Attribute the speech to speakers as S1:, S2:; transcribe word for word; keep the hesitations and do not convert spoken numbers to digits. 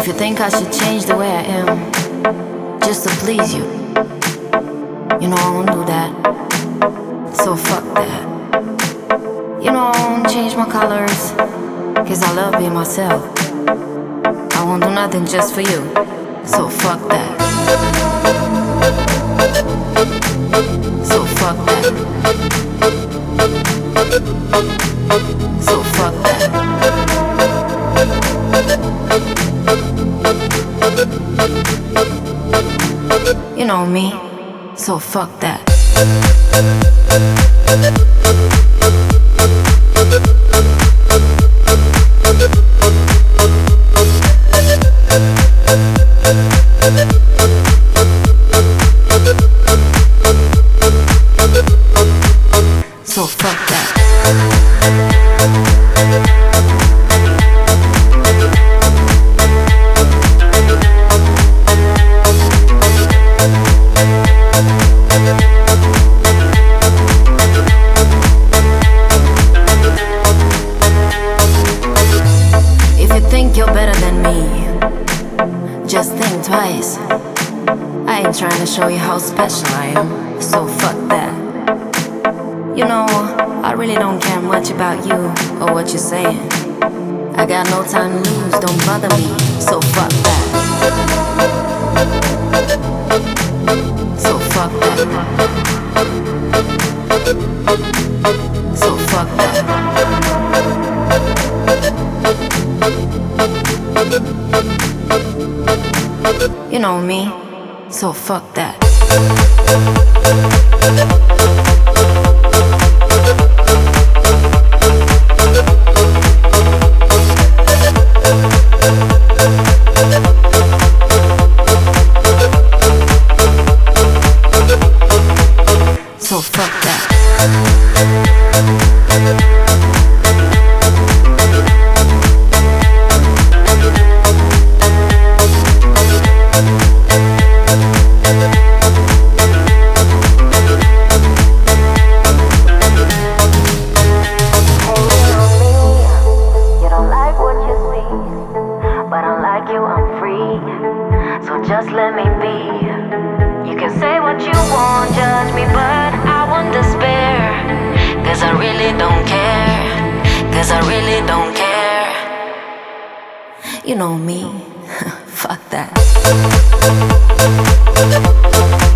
S1: If you think I should change the way I am just to please you, you know I won't do that. So fuck that. You know I won't change my colors, cause I love being myself. I won't do nothing just for you. So fuck that. So fuck that. So fuck that. You know me, so fuck that. So fuck that. If you think you're better than me, just think twice. I ain't trying to show you how special I am, so fuck that. You know, I really don't care much about you or what you're saying. I got no time to lose, don't bother me, so fuck that. So fuck that. So fuck that. You know me, so fuck that. So fuck that. So just let me be. You can say what you want, judge me, but I won't despair. Cause I really don't care. Cause I really don't care. You know me, fuck that.